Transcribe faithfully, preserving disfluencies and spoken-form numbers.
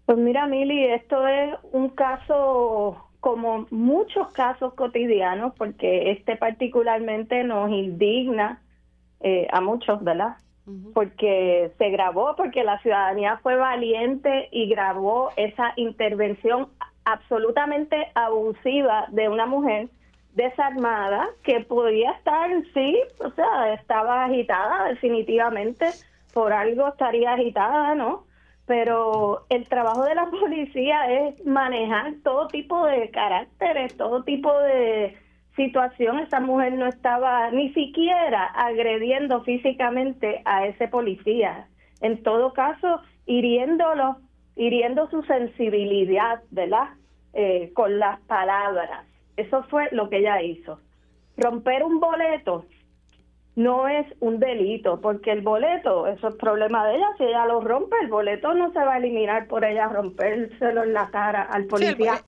Pues mira, Mili, esto es un caso como muchos casos cotidianos, porque este particularmente nos indigna eh, a muchos, ¿verdad? Ujú. Porque se grabó, porque la ciudadanía fue valiente y grabó esa intervención absolutamente abusiva de una mujer desarmada que podía estar, sí, o sea, estaba agitada definitivamente, por algo estaría agitada, ¿no? Pero el trabajo de la policía es manejar todo tipo de caracteres, todo tipo de situación. Esa mujer no estaba ni siquiera agrediendo físicamente a ese policía. En todo caso, hiriéndolo, hiriendo su sensibilidad, ¿verdad? Eh, con las palabras. Eso fue lo que ella hizo. Romper un boleto no es un delito, porque el boleto, eso es problema de ella. Si ella lo rompe, el boleto no se va a eliminar por ella rompérselo en la cara al Sí, el, policía.